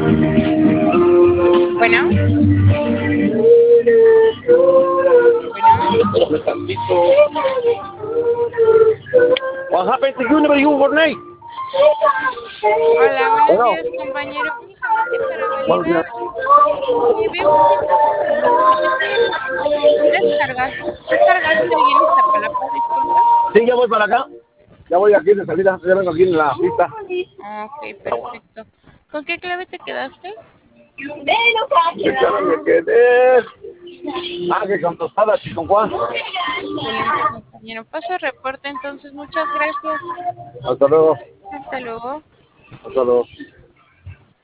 Bueno, What happened to you? Never you overnight. hola, buenos Bueno, días, compañero. Únicamente para buenos días. validar, veo que tú descargaste ahí en Iztapalapa, disculpa. Sí, ya voy para acá. Ya voy aquí de salida. Ya vengo aquí en la pista. Ok, perfecto. ¿Con qué clave te quedaste? Ya me quedé. Ah, que con tostadas y con Juan. Excelente, compañero. Paso el reporte, entonces, muchas gracias. Hasta luego. Hasta luego. Hasta luego.